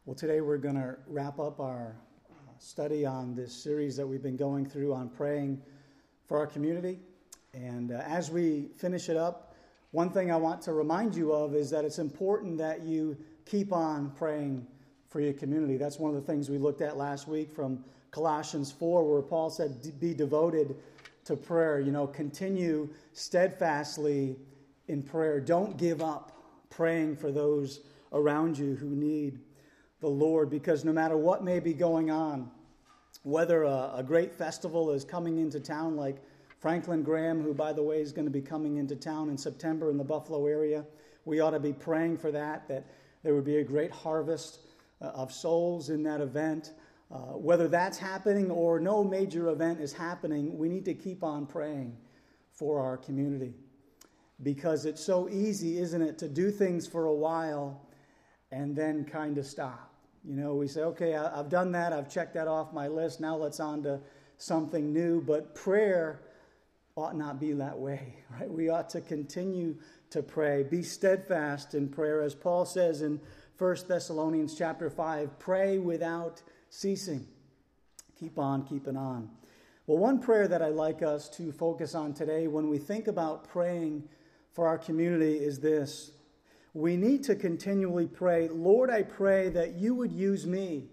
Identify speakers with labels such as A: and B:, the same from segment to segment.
A: Well, today we're going to wrap up our study on this series that we've been going through on praying for our community. And as we finish it up, one thing I want to remind you of is that it's important that you keep on praying for your community. That's one of the things we looked at last week from Colossians 4, where Paul said, be devoted to prayer. Continue steadfastly in prayer. Don't give up praying for those around you who need the Lord, because no matter what may be going on, whether a great festival is coming into town like Franklin Graham, who, by the way, is going to be coming into town in September in the Buffalo area, we ought to be praying for that there would be a great harvest of souls in that event. Whether that's happening or no major event is happening, we need to keep on praying for our community, because it's so easy, isn't it, to do things for a while and then kind of stop. We say, okay, I've done that. I've checked that off my list. Now let's on to something new. But prayer ought not be that way, right? We ought to continue to pray. Be steadfast in prayer. As Paul says in 1 Thessalonians chapter 5, pray without ceasing. Keep on keeping on. Well, one prayer that I'd like us to focus on today when we think about praying for our community is this. We need to continually pray, Lord, I pray that you would use me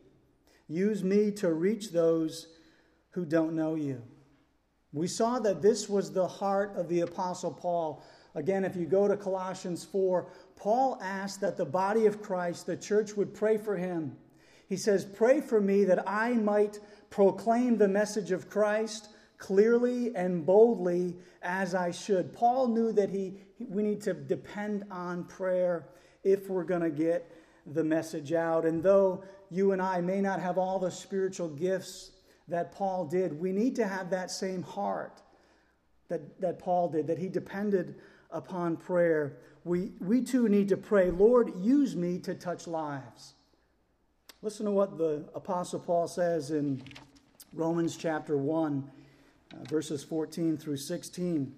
A: to reach those who don't know you. We saw that this was the heart of the Apostle Paul. Again, if you go to Colossians 4, Paul asked that the body of Christ, the church, would pray for him. He says, pray for me that I might proclaim the message of Christ clearly and boldly as I should. Paul knew that we need to depend on prayer if we're going to get the message out. And though you and I may not have all the spiritual gifts that Paul did, we need to have that same heart that Paul did, that he depended upon prayer. We too need to pray, Lord, use me to touch lives. Listen to what the Apostle Paul says in Romans chapter 1. Verses 14 through 16.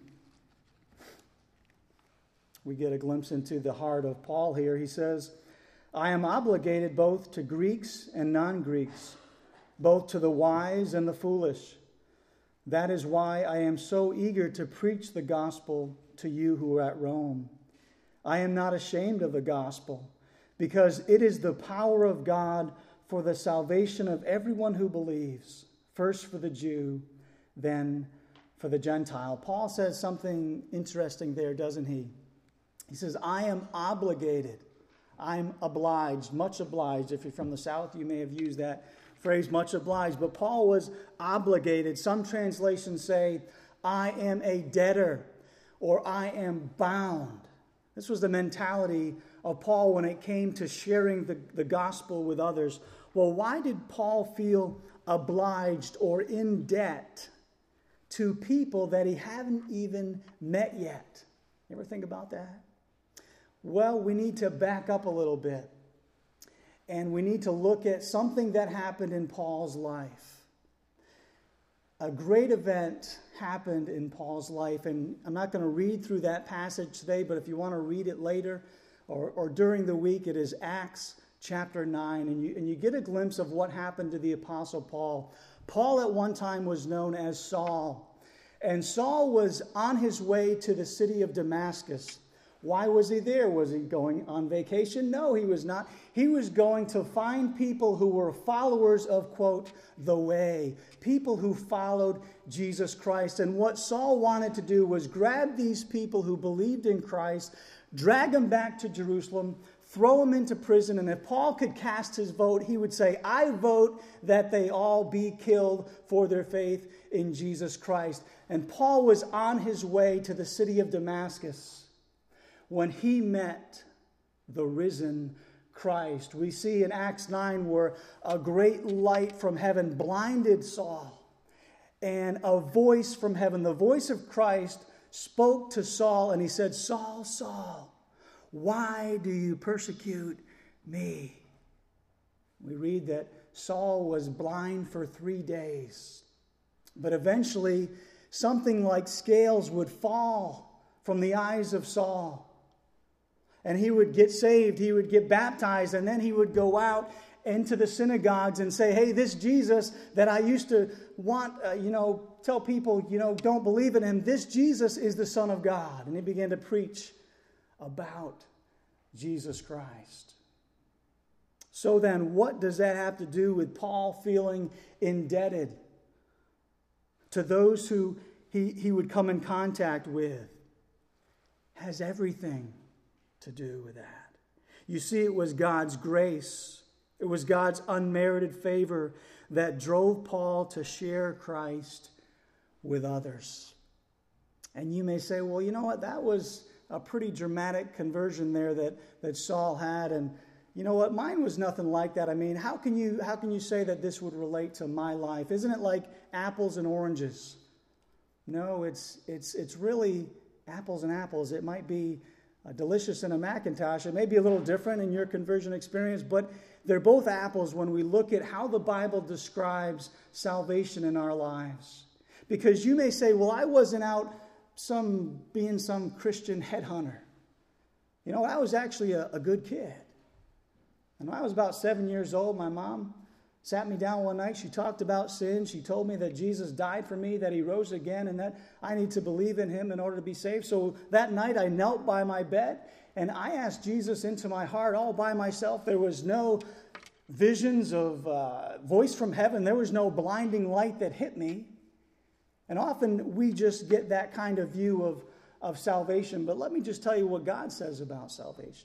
A: We get a glimpse into the heart of Paul here. He says, I am obligated both to Greeks and non-Greeks, both to the wise and the foolish. That is why I am so eager to preach the gospel to you who are at Rome. I am not ashamed of the gospel, because it is the power of God for the salvation of everyone who believes, first for the Jew, then for the Gentile. Paul says something interesting there, doesn't he? He says, I am obligated. I'm obliged, much obliged. If you're from the South, you may have used that phrase, much obliged. But Paul was obligated. Some translations say, I am a debtor, or I am bound. This was the mentality of Paul when it came to sharing the gospel with others. Well, why did Paul feel obliged or in debt to people that he hadn't even met yet? You ever think about that? Well, we need to back up a little bit. And we need to look at something that happened in Paul's life. A great event happened in Paul's life. And I'm not going to read through that passage today, but if you want to read it later or during the week, it is Acts chapter 9. And you get a glimpse of what happened to the Apostle Paul. Paul at one time was known as Saul. And Saul was on his way to the city of Damascus. Why was he there? Was he going on vacation? No, he was not. He was going to find people who were followers of, quote, the way. People who followed Jesus Christ. And what Saul wanted to do was grab these people who believed in Christ, drag them back to Jerusalem, throw them into prison, and if Paul could cast his vote, he would say, I vote that they all be killed for their faith in Jesus Christ. And Paul was on his way to the city of Damascus when he met the risen Christ. We see in Acts 9 where a great light from heaven blinded Saul, and a voice from heaven, the voice of Christ, spoke to Saul, and he said, Saul, Saul, why do you persecute me? We read that Saul was blind for 3 days. But eventually, something like scales would fall from the eyes of Saul. And he would get saved, he would get baptized, and then he would go out into the synagogues and say, hey, this Jesus that I used to want, tell people, don't believe in him, this Jesus is the Son of God. And he began to preach about Jesus Christ. So then, what does that have to do with Paul feeling indebted to those who he would come in contact with? Has everything to do with that. You see, it was God's grace, it was God's unmerited favor that drove Paul to share Christ with others. And you may say, well, you know what, that was a pretty dramatic conversion there that Saul had, and you know what, mine was nothing like that. I mean, how can you say that this would relate to my life? Isn't it like apples and oranges? No, it's really apples and apples. It might be delicious in a Macintosh. It may be a little different in your conversion experience, but they're both apples when we look at how the Bible describes salvation in our lives. Because you may say, well, I wasn't out being some Christian headhunter. I was actually a good kid. And when I was about 7 years old, my mom sat me down one night. She talked about sin. She told me that Jesus died for me, that he rose again, and that I need to believe in him in order to be saved. So that night I knelt by my bed and I asked Jesus into my heart all by myself. There was no visions of voice from heaven. There was no blinding light that hit me. And often we just get that kind of view of salvation. But let me just tell you what God says about salvation.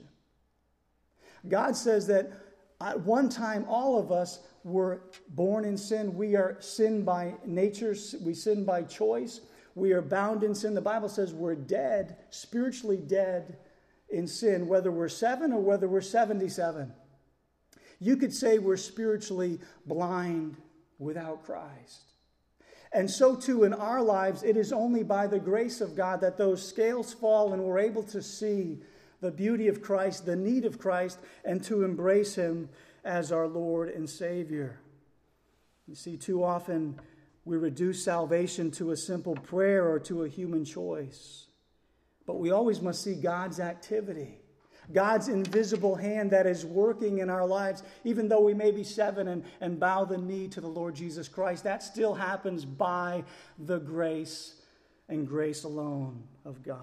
A: God says that at one time all of us were born in sin. We are sin by nature. We sin by choice. We are bound in sin. The Bible says we're dead, spiritually dead in sin, whether we're 7 or whether we're 77. You could say we're spiritually blind without Christ. And so too in our lives, it is only by the grace of God that those scales fall and we're able to see the beauty of Christ, the need of Christ, and to embrace him as our Lord and Savior. You see, too often we reduce salvation to a simple prayer or to a human choice. But we always must see God's activity, God's invisible hand that is working in our lives. Even though we may be 7 and bow the knee to the Lord Jesus Christ, that still happens by the grace and grace alone of God.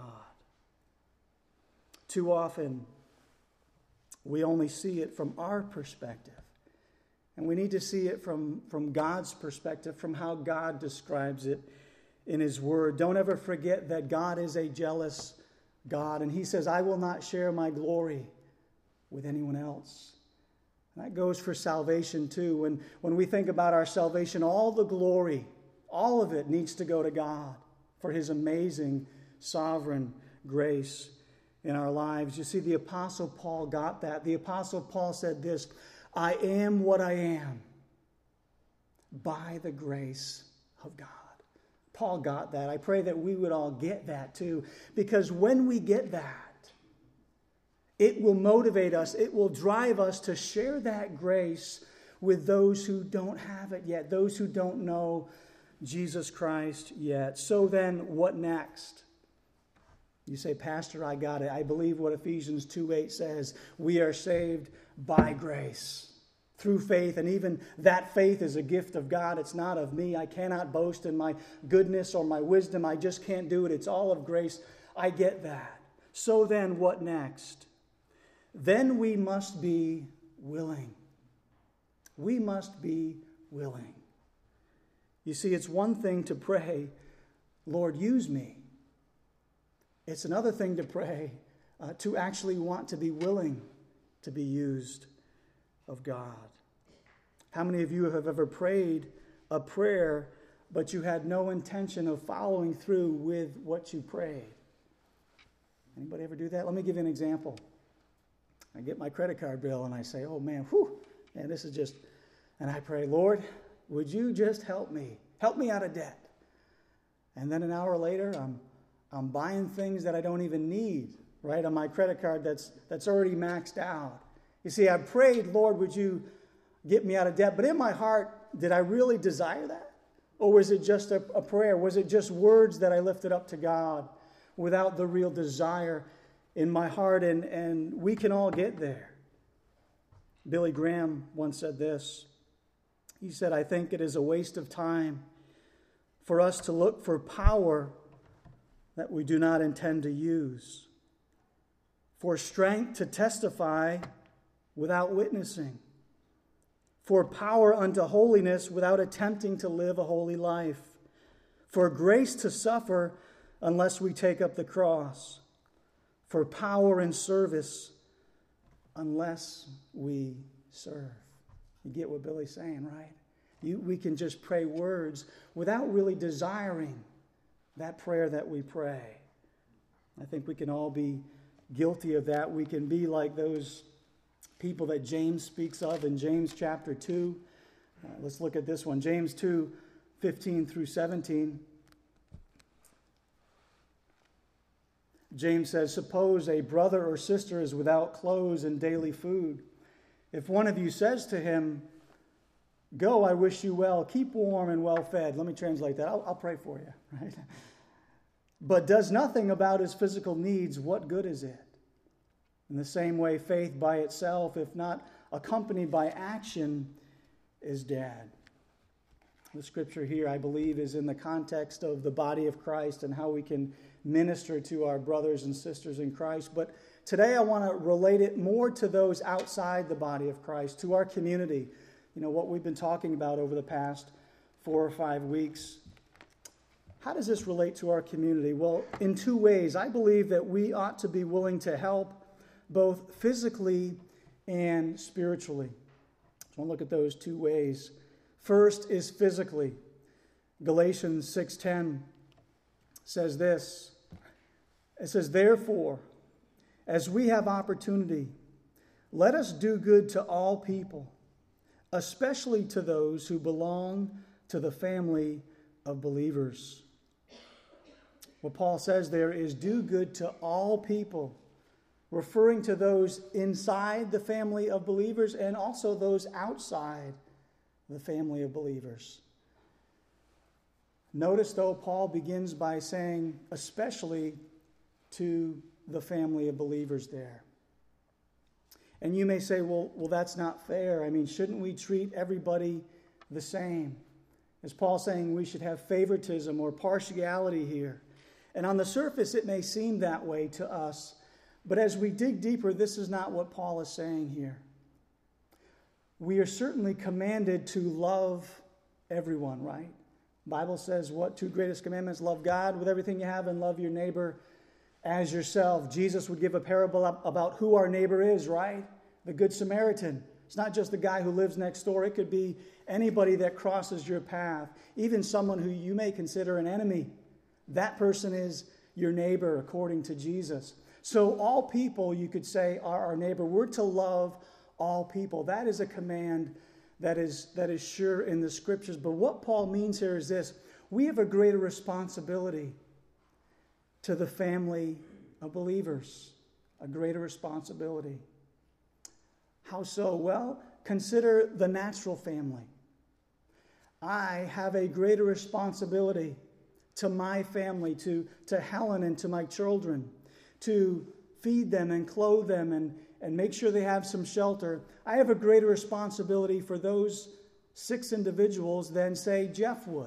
A: Too often, we only see it from our perspective. And we need to see it from God's perspective, from how God describes it in his word. Don't ever forget that God is a jealous God. And he says, I will not share my glory with anyone else. And that goes for salvation too. When we think about our salvation, all the glory, all of it needs to go to God for his amazing sovereign grace in our lives. You see, the Apostle Paul got that. The Apostle Paul said this, I am what I am by the grace of God. Paul got that. I pray that we would all get that too, because when we get that, it will motivate us. It will drive us to share that grace with those who don't have it yet, those who don't know Jesus Christ yet. So then, what next? You say, Pastor, I got it. I believe what Ephesians 2:8 says. We are saved by grace, through faith. And even that faith is a gift of God. It's not of me. I cannot boast in my goodness or my wisdom. I just can't do it. It's all of grace. I get that. So then, what next? Then we must be willing. We must be willing. You see, it's one thing to pray, Lord, use me. It's another thing to pray, to actually want to be willing to be used of God. How many of you have ever prayed a prayer, but you had no intention of following through with what you prayed? Anybody ever do that? Let me give you an example. I get my credit card bill and I say, oh man, this is just, and I pray, Lord, would you just help me out of debt? And then an hour later, I'm buying things that I don't even need, right, on my credit card that's already maxed out. You see, I prayed, Lord, would you get me out of debt? But in my heart, did I really desire that? Or was it just a prayer? Was it just words that I lifted up to God without the real desire in my heart? And we can all get there. Billy Graham once said this. He said, "I think it is a waste of time for us to look for power that we do not intend to use, for strength to testify without witnessing, for power unto holiness without attempting to live a holy life, for grace to suffer unless we take up the cross, for power and service unless we serve." You get what Billy's saying, right? We can just pray words without really desiring that prayer that we pray. I think we can all be guilty of that. We can be like those people that James speaks of in James chapter 2. Let's look at this one. James 2, 15 through 17. James says, "Suppose a brother or sister is without clothes and daily food. If one of you says to him, 'Go, I wish you well, keep warm and well fed.'" Let me translate that. I'll pray for you, right? "But does nothing about his physical needs, what good is it? In the same way, faith by itself, if not accompanied by action, is dead." The scripture here, I believe, is in the context of the body of Christ and how we can minister to our brothers and sisters in Christ. But today I want to relate it more to those outside the body of Christ, to our community. You know, what we've been talking about over the past 4 or 5 weeks. How does this relate to our community? Well, in 2 ways. I believe that we ought to be willing to help both physically and spiritually. So I want to look at those 2 ways. First is physically. Galatians 6:10 says this. It says, "Therefore, as we have opportunity, let us do good to all people, especially to those who belong to the family of believers." What Paul says there is do good to all people, referring to those inside the family of believers and also those outside the family of believers. Notice, though, Paul begins by saying, especially to the family of believers there. And you may say, well, that's not fair. I mean, shouldn't we treat everybody the same? Is Paul saying we should have favoritism or partiality here? And on the surface, it may seem that way to us. But as we dig deeper, this is not what Paul is saying here. We are certainly commanded to love everyone, right? The Bible says what? 2 greatest commandments: love God with everything you have and love your neighbor as yourself. Jesus would give a parable about who our neighbor is, right? The Good Samaritan. It's not just the guy who lives next door. It could be anybody that crosses your path, even someone who you may consider an enemy. That person is your neighbor according to Jesus. So all people, you could say, are our neighbor. We're to love all people. That is a command that is sure in the scriptures. But what Paul means here is this: we have a greater responsibility to the family of believers. A greater responsibility. How so? Well, consider the natural family. I have a greater responsibility to my family, to Helen and to my children, to feed them and clothe them and make sure they have some shelter. I have a greater responsibility for those 6 individuals than, say, Jeff would,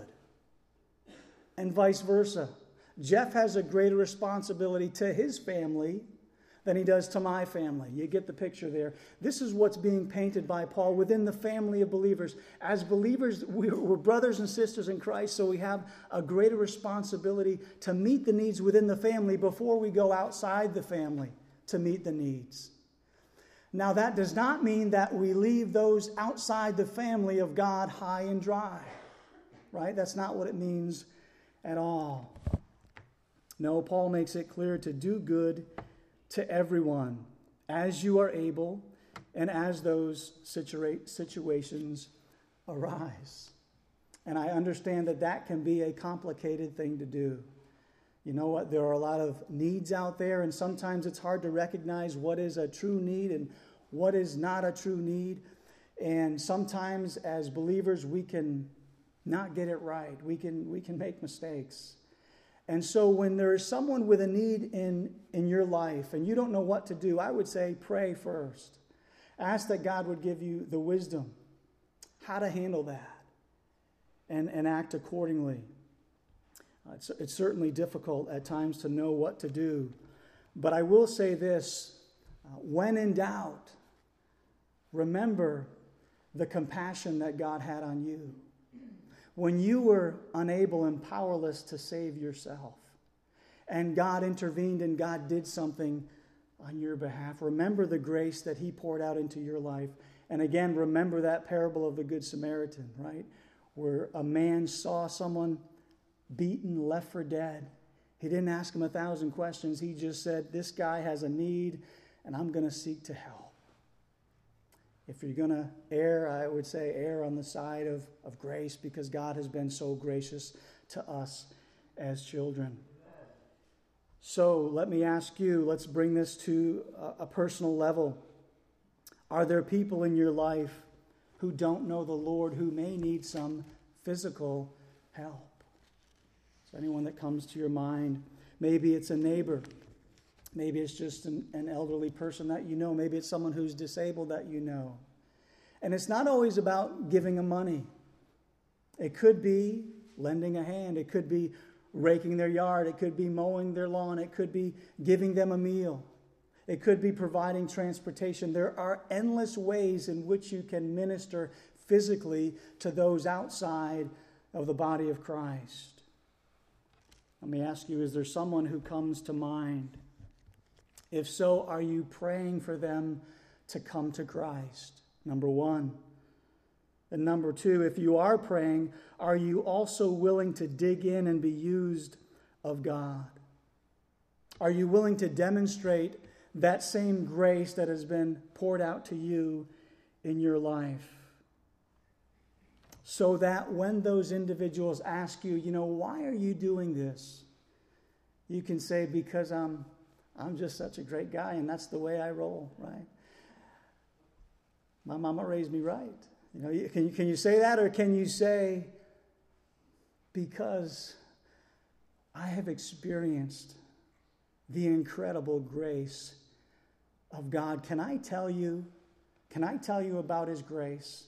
A: and vice versa. Jeff has a greater responsibility to his family than he does to my family. You get the picture there. This is what's being painted by Paul within the family of believers. As believers, we're brothers and sisters in Christ, so we have a greater responsibility to meet the needs within the family before we go outside the family to meet the needs. Now, that does not mean that we leave those outside the family of God high and dry, right? That's not what it means at all. No, Paul makes it clear to do good to everyone as you are able and as those situations arise. And I understand that can be a complicated thing to do. You know what? There are a lot of needs out there, and sometimes it's hard to recognize what is a true need and what is not a true need. And sometimes as believers, we can not get it right. We can make mistakes. And so when there is someone with a need in your life and you don't know what to do, I would say pray first. Ask that God would give you the wisdom how to handle that and act accordingly. It's certainly difficult at times to know what to do. But I will say this, when in doubt, remember the compassion that God had on you. When you were unable and powerless to save yourself, and God intervened and God did something on your behalf, remember the grace that he poured out into your life. And again, remember that parable of the Good Samaritan, right? Where a man saw someone beaten, left for dead. He didn't ask him 1,000 questions. He just said, this guy has a need, and I'm going to seek to help. If you're going to err, I would say err on the side of grace, because God has been so gracious to us as children. So let me ask you, let's bring this to a personal level. Are there people in your life who don't know the Lord, who may need some physical help? Is there anyone that comes to your mind? Maybe it's a neighbor. Maybe it's just an elderly person that you know. Maybe it's someone who's disabled that you know. And it's not always about giving them money. It could be lending a hand. It could be raking their yard. It could be mowing their lawn. It could be giving them a meal. It could be providing transportation. There are endless ways in which you can minister physically to those outside of the body of Christ. Let me ask you, is there someone who comes to mind? If so, are you praying for them to come to Christ? Number one. And number two, if you are praying, are you also willing to dig in and be used of God? Are you willing to demonstrate that same grace that has been poured out to you in your life? So that when those individuals ask you, why are you doing this? You can say, because I'm just such a great guy and that's the way I roll, right? My mama raised me right. Can you say that, or can you say, because I have experienced the incredible grace of God. Can I tell you about his grace?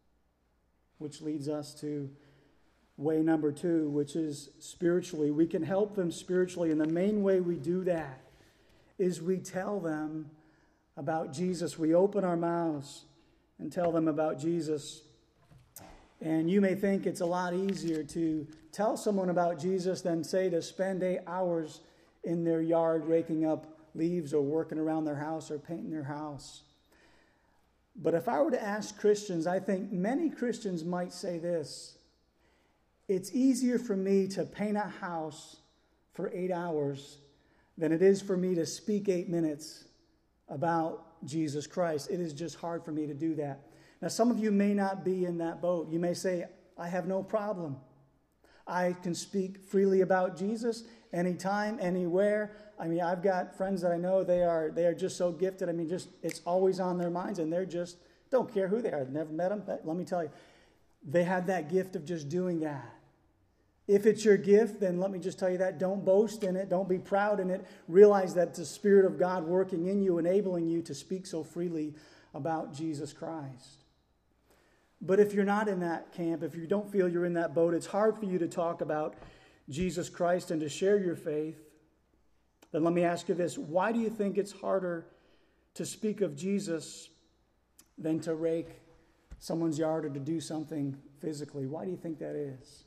A: Which leads us to way number two, which is spiritually. We can help them spiritually, and the main way we do that is we tell them about Jesus. We open our mouths and tell them about Jesus. And you may think it's a lot easier to tell someone about Jesus than, say, to spend 8 hours in their yard raking up leaves or working around their house or painting their house. But if I were to ask Christians, I think many Christians might say this: it's easier for me to paint a house for 8 hours than it is for me to speak 8 minutes about Jesus Christ. It is just hard for me to do that. Now, some of you may not be in that boat. You may say, I have no problem. I can speak freely about Jesus anytime, anywhere. I've got friends that I know, they are just so gifted. It's always on their minds, and they're just, don't care who they are. I've never met them, but let me tell you, they have that gift of just doing that. If it's your gift, then let me just tell you that. Don't boast in it. Don't be proud in it. Realize that the Spirit of God working in you, enabling you to speak so freely about Jesus Christ. But if you're not in that camp, if you don't feel you're in that boat, it's hard for you to talk about Jesus Christ and to share your faith. Then let me ask you this: why do you think it's harder to speak of Jesus than to rake someone's yard or to do something physically? Why do you think that is?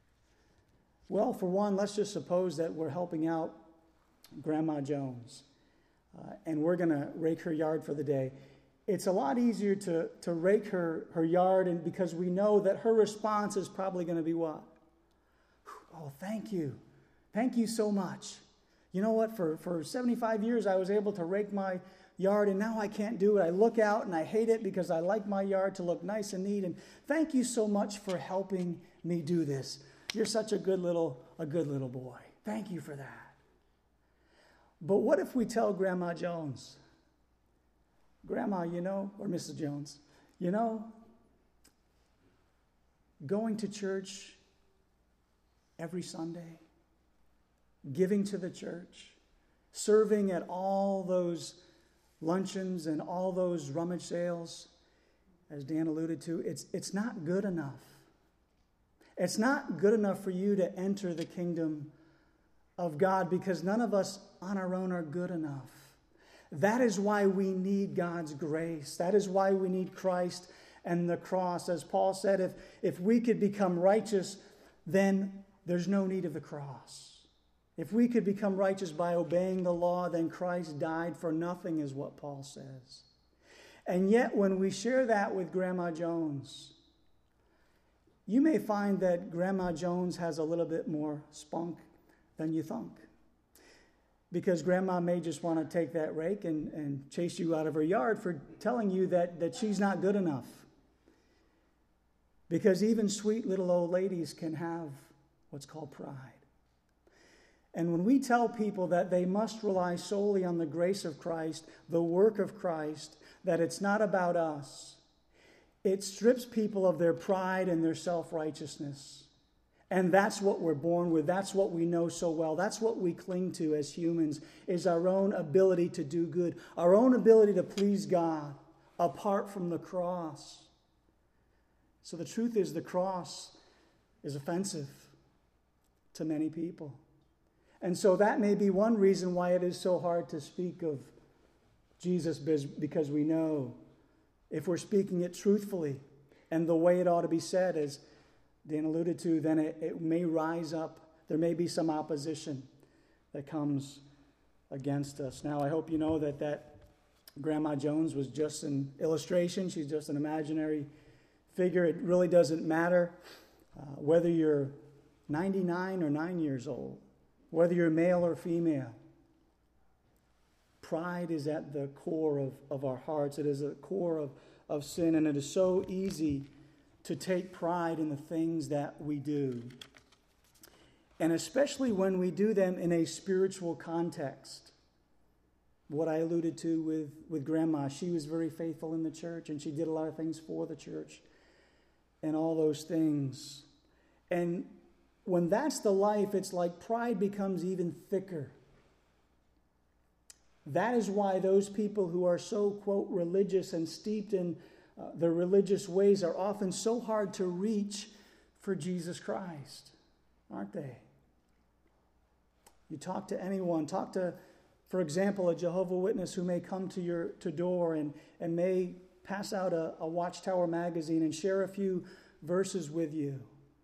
A: Well, for one, let's just suppose that we're helping out Grandma Jones, and we're going to rake her yard for the day. It's a lot easier to rake her yard, and because we know that her response is probably going to be what? Oh, thank you. Thank you so much. You know what? For 75 years, I was able to rake my yard, and now I can't do it. I look out, and I hate it because I like my yard to look nice and neat, and thank you so much for helping me do this. You're such a good little boy. Thank you for that. But what if we tell Grandma Jones, Grandma, or Mrs. Jones, going to church every Sunday, giving to the church, serving at all those luncheons and all those rummage sales, as Dan alluded to, it's not good enough. It's not good enough for you to enter the kingdom of God, because none of us on our own are good enough. That is why we need God's grace. That is why we need Christ and the cross. As Paul said, if we could become righteous, then there's no need of the cross. If we could become righteous by obeying the law, then Christ died for nothing, is what Paul says. And yet, when we share that with Grandma Jones, you may find that Grandma Jones has a little bit more spunk than you think. Because Grandma may just want to take that rake and chase you out of her yard for telling you that she's not good enough. Because even sweet little old ladies can have what's called pride. And when we tell people that they must rely solely on the grace of Christ, the work of Christ, that it's not about us, it strips people of their pride and their self-righteousness. And that's what we're born with. That's what we know so well. That's what we cling to as humans, is our own ability to do good, our own ability to please God apart from the cross. So the truth is, the cross is offensive to many people. And so that may be one reason why it is so hard to speak of Jesus, because we know if we're speaking it truthfully and the way it ought to be said, as Dan alluded to, then it may rise up. There may be some opposition that comes against us. Now, I hope you know that Grandma Jones was just an illustration. She's just an imaginary figure. It really doesn't matter whether you're 99 or 9 years old, whether you're male or female. Pride is at the core of our hearts. It is at the core of sin, and it is so easy to take pride in the things that we do. And especially when we do them in a spiritual context. What I alluded to with Grandma, she was very faithful in the church, and she did a lot of things for the church and all those things. And when that's the life, it's like pride becomes even thicker. That is why those people who are so, quote, religious and steeped in their religious ways are often so hard to reach for Jesus Christ, aren't they? You talk to anyone, talk to, for example, a Jehovah's Witness who may come to your door and may pass out a Watchtower magazine and share a few verses with you.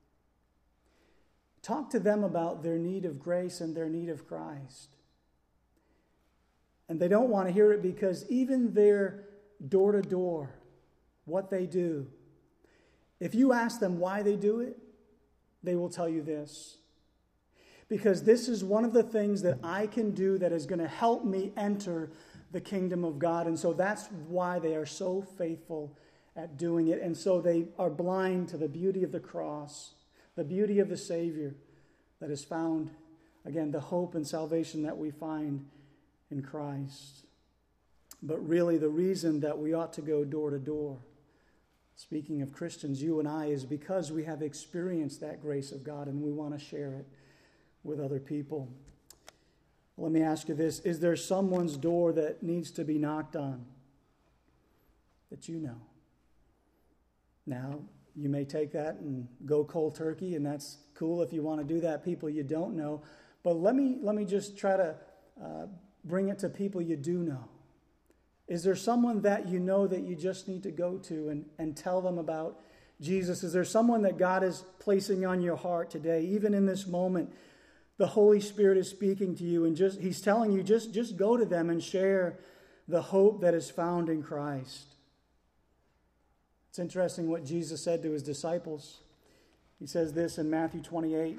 A: Talk to them about their need of grace and their need of Christ. And they don't want to hear it, because even their door-to-door, what they do, if you ask them why they do it, they will tell you this: because this is one of the things that I can do that is going to help me enter the kingdom of God. And so that's why they are so faithful at doing it. And so they are blind to the beauty of the cross, the beauty of the Savior that is found, again, the hope and salvation that we find in Christ. But really, the reason that we ought to go door to door, speaking of Christians, you and I, is because we have experienced that grace of God and we want to share it with other people. Let me ask you this: is there someone's door that needs to be knocked on that you know? Now, you may take that and go cold turkey, and that's cool if you want to do that, people you don't know. But let me just try to bring it to people you do know. Is there someone that you know that you just need to go to and tell them about Jesus? Is there someone that God is placing on your heart today? Even in this moment, the Holy Spirit is speaking to you, and He's telling you, just go to them and share the hope that is found in Christ. It's interesting what Jesus said to His disciples. He says this in Matthew 28,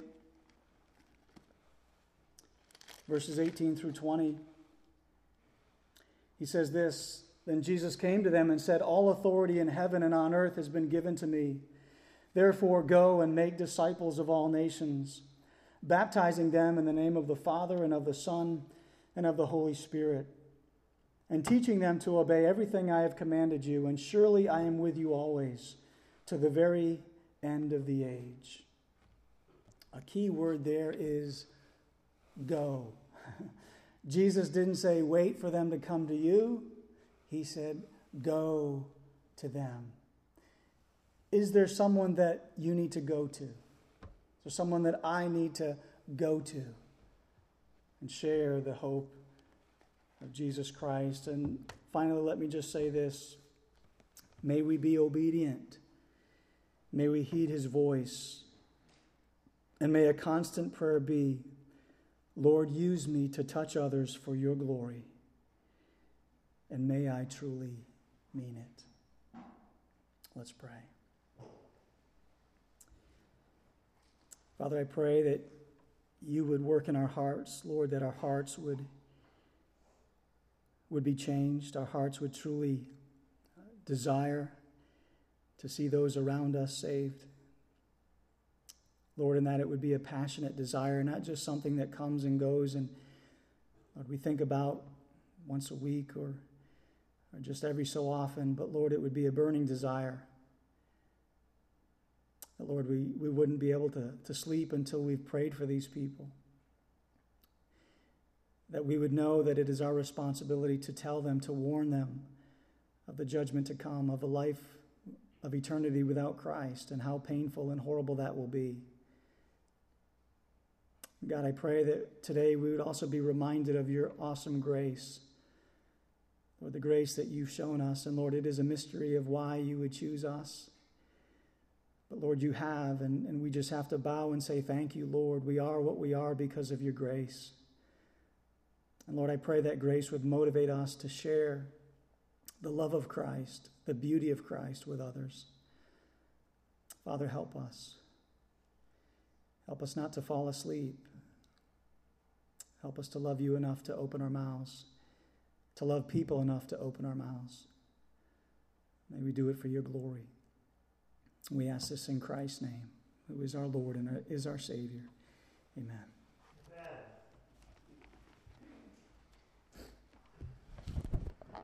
A: verses 18 through 20. He says this: Then Jesus came to them and said, All authority in heaven and on earth has been given to me. Therefore go and make disciples of all nations, baptizing them in the name of the Father and of the Son and of the Holy Spirit, and teaching them to obey everything I have commanded you. And surely I am with you always, to the very end of the age. A key word there is go. Jesus didn't say wait for them to come to you. He said, go to them. Is there someone that you need to go to? Is there someone that I need to go to and share the hope of Jesus Christ? And finally, let me just say this. May we be obedient. May we heed his voice. And may a constant prayer be, Lord, use me to touch others for your glory. And may I truly mean it. Let's pray. Father, I pray that you would work in our hearts, Lord, that our hearts would be changed. Our hearts would truly desire to see those around us saved. Lord, and that it would be a passionate desire, not just something that comes and goes and Lord, we think about once a week or just every so often, but Lord, it would be a burning desire. That, Lord, we wouldn't be able to sleep until we've prayed for these people. That we would know that it is our responsibility to tell them, to warn them of the judgment to come, of a life of eternity without Christ, and how painful and horrible that will be. God, I pray that today we would also be reminded of your awesome grace, Lord, the grace that you've shown us. And Lord, it is a mystery of why you would choose us. But Lord, you have, and we just have to bow and say, thank you, Lord. We are what we are because of your grace. And Lord, I pray that grace would motivate us to share the love of Christ, the beauty of Christ with others. Father, help us. Help us not to fall asleep. Help us to love you enough to open our mouths, to love people enough to open our mouths. May we do it for your glory. We ask this in Christ's name, who is our Lord and is our Savior. Amen.